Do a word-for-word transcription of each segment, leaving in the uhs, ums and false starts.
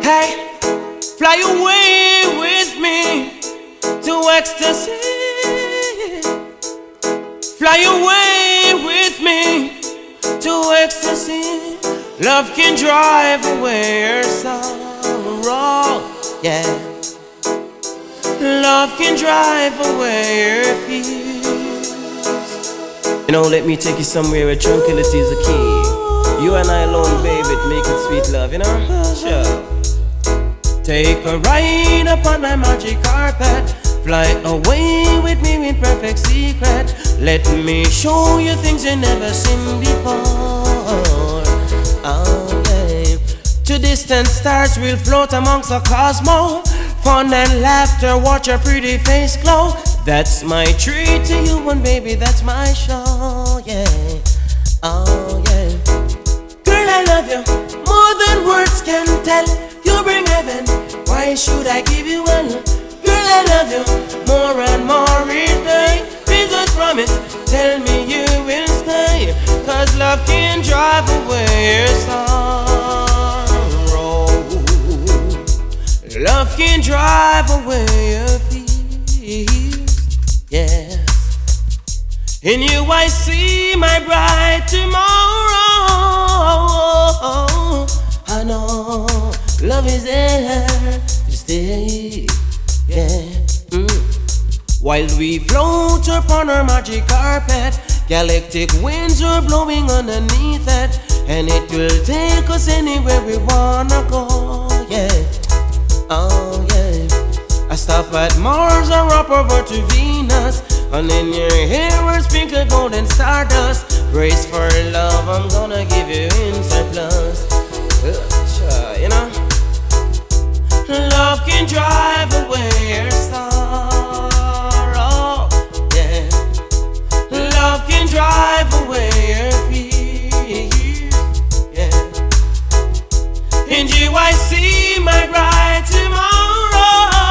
Hey, fly away with me to ecstasy. Fly away with me to ecstasy. Love can drive away your sorrow. Yeah. Love can drive away your fears. You know, let me take you somewhere where tranquility is the key. You and I alone, baby, making sweet love, you know? Sure. Take a ride upon my magic carpet. Fly away with me with perfect secret. Let me show you things you never seen before. Oh, yeah. To distant stars we'll float amongst the cosmos. Fun and laughter, watch your pretty face glow. That's my treat to you, and baby, that's my show, yeah. Oh, yeah. Girl, I love you more than words can tell. You bring heaven, why should I give you one? Girl, I love you more and more each day. Please just promise, tell me you will stay. Cause love can drive away your sorrow. Love can drive away your fears, yeah. In you I see my bright tomorrow. I know love is there to stay, yeah. Mm. While we float upon our magic carpet, galactic winds are blowing underneath it, and it will take us anywhere we wanna go, yeah. Oh yeah. I stop at Mars or up over to Venus, and in your hair we'll sprinkle golden stardust. Grace for love, I'm gonna give you in surplus. Uh, sure, you know. Love can drive away your sorrow, yeah. Love can drive away your fears, yeah. In you I see my bright tomorrow.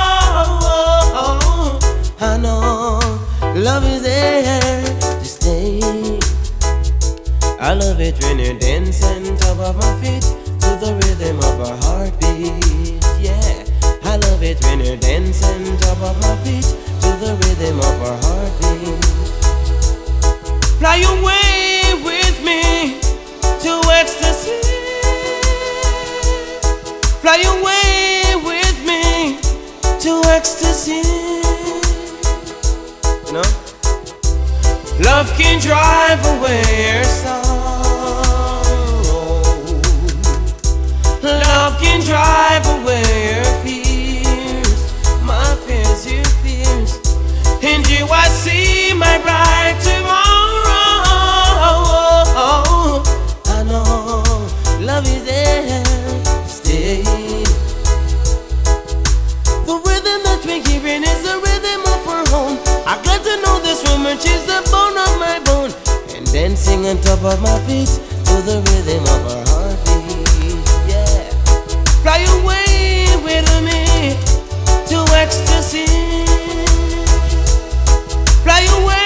I know love is there to stay. I love it when you're dancing top of my feet to the rhythm of a heartbeat, yeah. I love it when you're dancing top of my feet to the rhythm of a heartbeat. Fly away with me to ecstasy. Fly away with me to ecstasy. No? Love can drive away your sorrow. Love can drive away your fears. My fears, your fears. In you I see my bright tomorrow. I know love is there. The rhythm that we're hearing is the rhythm of her own. I got to know this woman, she's the bone of my bone. And dancing on top of my feet to the rhythm of her heartbeat, yeah. Fly away with me to ecstasy. Fly away.